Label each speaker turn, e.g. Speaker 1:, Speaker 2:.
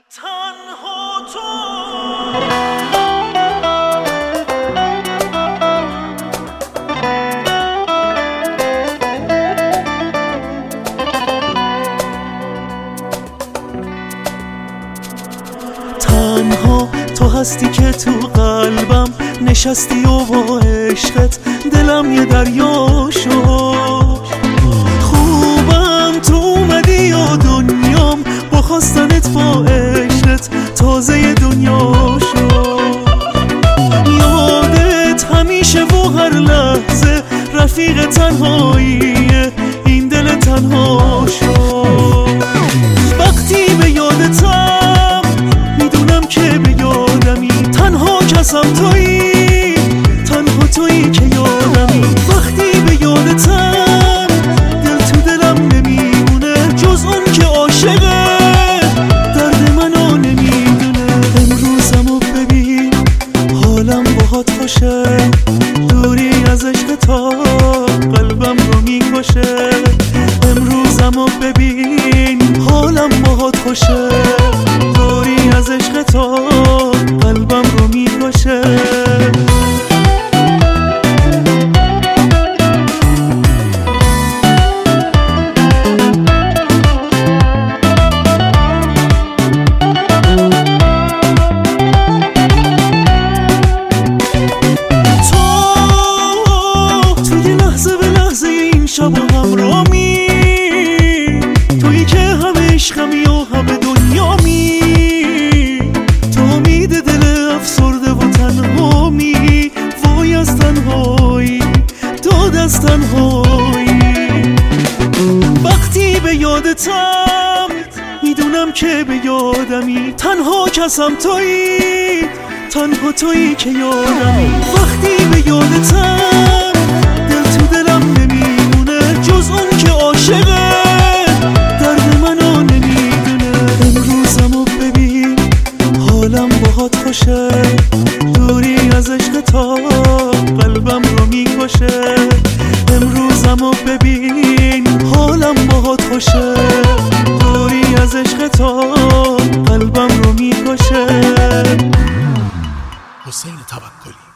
Speaker 1: تنها تو تنها تو هستی که تو قلبم نشستی و با عشقت دلم یه دریا شد. خوبم تو اومدی و دنیام با خواستنت با عشقت تازه دنیا شد. یادت همیشه و هر لحظه رفیق تنهاییه این دل تنها شد. وقتی به یادتم میدونم که به یادمی تنها کسم تویی، تنها تویی که یادمی. وقتی به یادتم دل تو دلم نمیمونه جز اون که عاشقه درد منو نمیدونه. امروزمو ببین حالم باهات خوشه، دوری از عشق تا قلبم رو میکشه. امروزمو ببین حالم باهات خوشه، دوری از عشق تا قلبم رو میکشه. شب و همرامی تویی که همه عشقمی و همه دنیامی. تو میده دل افسرده و تنهامی، وای از تنهایی داد از تنهایی. وقتی به یادتم میدونم که به یادمی تنها کسم تویی، تنها تویی که یادمی. وقتی به یادتم دل تو دلم نمیمونه جز اون که عاشقه درد منو نمیدونه. امروزمو ببین حالم باهات خوشه، دوری از عشق تا قلبم رو میکشه. امروزمو ببین حالم باهات خوشه، دوری از عشق تا قلبم رو میکشه.
Speaker 2: حسین توکلی.